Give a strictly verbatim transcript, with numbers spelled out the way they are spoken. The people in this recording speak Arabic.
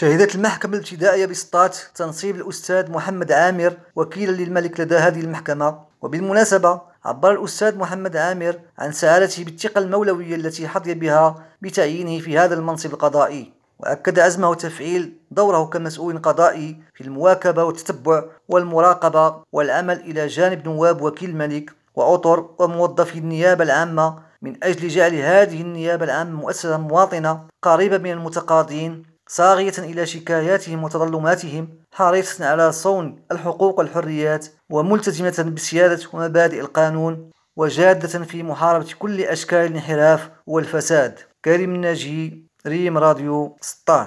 شهدت المحكمة الابتدائية بسطات تنصيب الأستاذ محمد عامر وكيلا للملك لدى هذه المحكمة. وبالمناسبة عبر الأستاذ محمد عامر عن سعادته بالثقة المولوية التي حظي بها بتعيينه في هذا المنصب القضائي، وأكد عزمه تفعيل دوره كمسؤول قضائي في المواكبة والتتبع والمراقبة والعمل إلى جانب نواب وكيل الملك وأطر وموظفي النيابة العامة من أجل جعل هذه النيابة العامة مؤسسة مواطنة قريبة من المتقاضين، صاغية إلى شكاياتهم وتظلماتهم، حريصة على صون الحقوق والحريات، وملتزمة بسيادة ومبادئ القانون، وجادة في محاربة كل أشكال الانحراف والفساد. كريم الناجي، ريم راديو سطات.